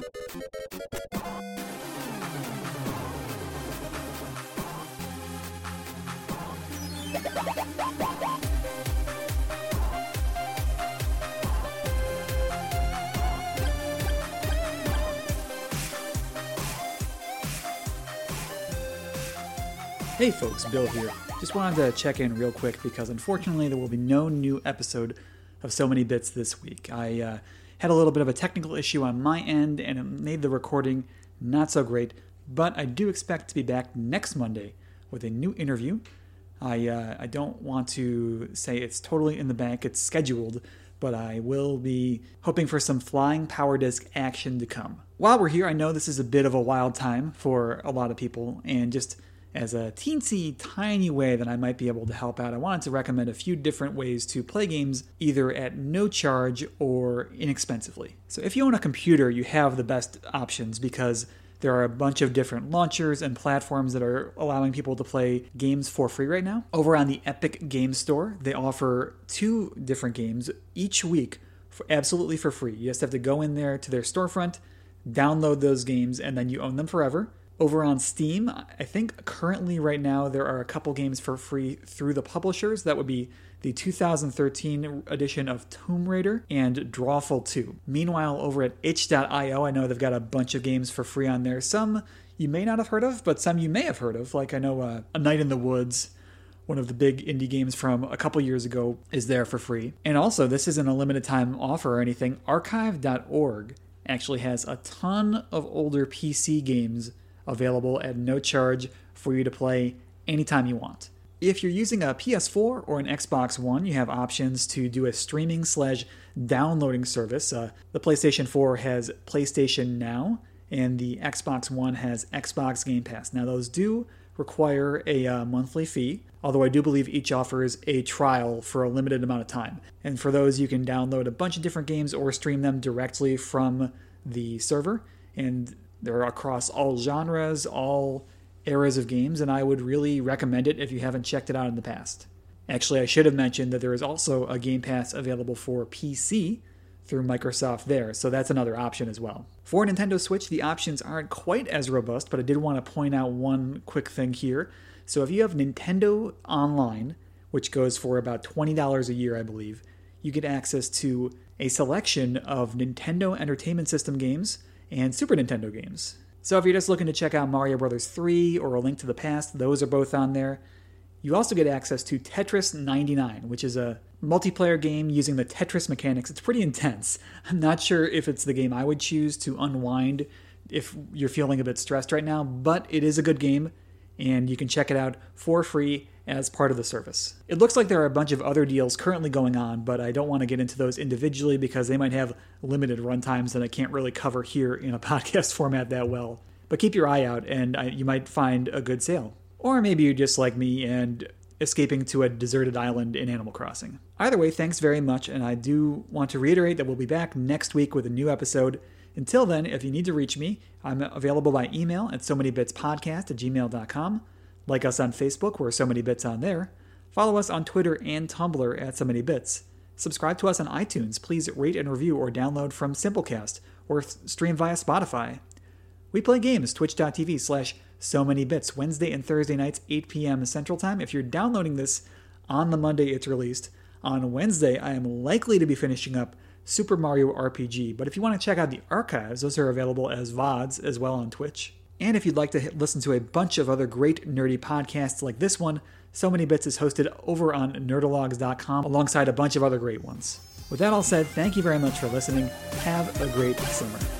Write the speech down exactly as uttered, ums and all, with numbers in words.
Hey folks, Bill here. Just wanted to check in real quick because unfortunately there will be no new episode of So Many Bits this week. I uh, had a little bit of a technical issue on my end and it made the recording not so great, but I do expect to be back next Monday with a new interview. I, uh, I don't want to say it's totally in the bank, it's scheduled, but I will be hoping for some flying power disc action to come. While we're here, I know this is a bit of a wild time for a lot of people, and just as a teensy tiny way that I might be able to help out, I wanted to recommend a few different ways to play games either at no charge or inexpensively. So if you own a computer, you have the best options because there are a bunch of different launchers and platforms that are allowing people to play games for free right now. Over on the Epic Games Store, they offer two different games each week for absolutely for free. You just have to go in there to their storefront, download those games, and then you own them forever. Over on Steam, I think currently right now there are a couple games for free through the publishers. That would be the two thousand thirteen edition of Tomb Raider and Drawful two. Meanwhile, over at itch dot io, I know they've got a bunch of games for free on there. Some you may not have heard of, but some you may have heard of. Like I know uh, A Night in the Woods, one of the big indie games from a couple years ago, is there for free. And also, this isn't a limited time offer or anything. archive dot org actually has a ton of older P C games available at no charge for you to play anytime you want. If you're using a P S four or an Xbox One, you have options to do a streaming slash downloading service. Uh, the PlayStation four has PlayStation Now, and the Xbox One has Xbox Game Pass. Now, those do require a uh, monthly fee, although I do believe each offers a trial for a limited amount of time. And for those, you can download a bunch of different games or stream them directly from the server, and they're across all genres, all eras of games, and I would really recommend it if you haven't checked it out in the past. Actually, I should have mentioned that there is also a Game Pass available for P C through Microsoft there, so that's another option as well. For Nintendo Switch, the options aren't quite as robust, but I did want to point out one quick thing here. So if you have Nintendo Online, which goes for about twenty dollars a year, I believe, you get access to a selection of Nintendo Entertainment System games and Super Nintendo games. So if you're just looking to check out Mario Bros. three or A Link to the Past, those are both on there. You also get access to Tetris ninety-nine, which is a multiplayer game using the Tetris mechanics. It's pretty intense. I'm not sure if it's the game I would choose to unwind if you're feeling a bit stressed right now, but it is a good game, and you can check it out for free as part of the service. It looks like there are a bunch of other deals currently going on, but I don't want to get into those individually because they might have limited runtimes that I can't really cover here in a podcast format that well. But keep your eye out and you might find a good sale. Or maybe you're just like me and escaping to a deserted island in Animal Crossing. Either way, thanks very much, and I do want to reiterate that we'll be back next week with a new episode. Until then, if you need to reach me, I'm available by email at so many bits podcast at gmail dot com. Like us on Facebook, we're So Many Bits on there. Follow us on Twitter and Tumblr at So Many Bits. Subscribe to us on iTunes. Please rate and review or download from Simplecast or stream via Spotify. We play games, twitch.tv slash So Many Bits, Wednesday and Thursday nights, eight p.m. Central Time. If you're downloading this on the Monday it's released, on Wednesday I am likely to be finishing up Super Mario R P G. But if you want to check out the archives, those are available as V O Ds as well on Twitch. And if you'd like to hit, listen to a bunch of other great nerdy podcasts like this one, So Many Bits is hosted over on nerdalogs dot com alongside a bunch of other great ones. With that all said, thank you very much for listening. Have a great summer.